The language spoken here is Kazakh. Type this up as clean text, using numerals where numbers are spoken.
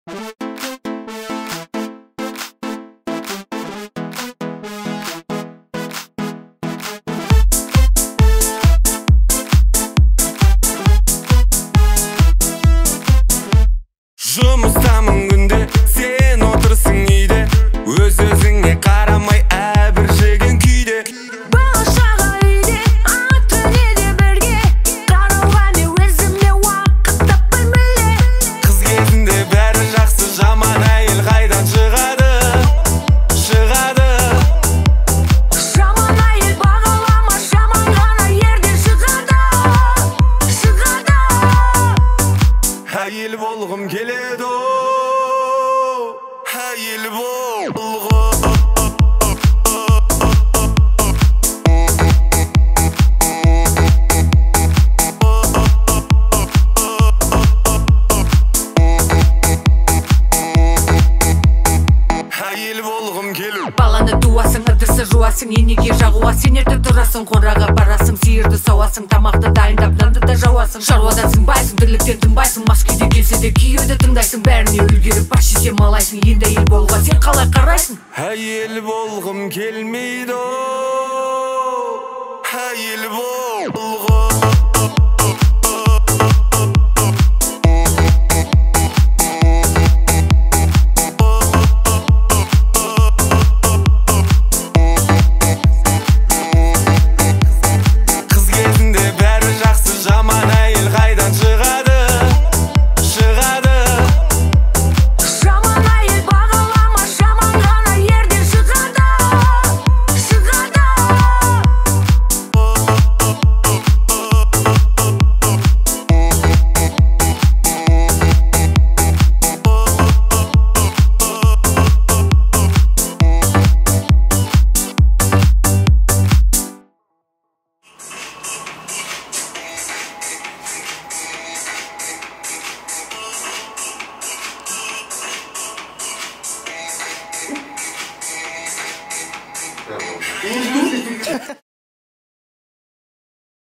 Жұмыстамын күнде, сен отырсың үйде, өз-өзіңе қарамай әбір жеген күйде. Бала-шаға үйде, ата-енеде бірге, қарауға не өзіме уақыт таппаймын мүлде. Қыз кезінде бәрі жақсы, жаман әйел қайдан шығады? Жаман әйел бағалама, жаман ғана ерден шығады. Әйел болғым келеді, әйел болғым. Әйел болғым келу. Баланы туасың, ыдысы жуасың, енеге жағуа. Сен ертіп тұрасың, қораға барасың, сиырды сауасың, тамақты дайындап, нанды да жауасың. Шаруадан сынбайсың, тірліктен тынбайсың, мас күйде келсе де күйеуді тыңдайсың. Бәріне үлгеріп бас жесем алайсың, енді әйел болуға сен қалай қарайсың? Әйел болғым келмейді, әйел болғым. Қыз кезінде бәрі жақсы, жаман әйел қайдан шығады? Жаман әйел бағалама, жаман ғана ерден шығады.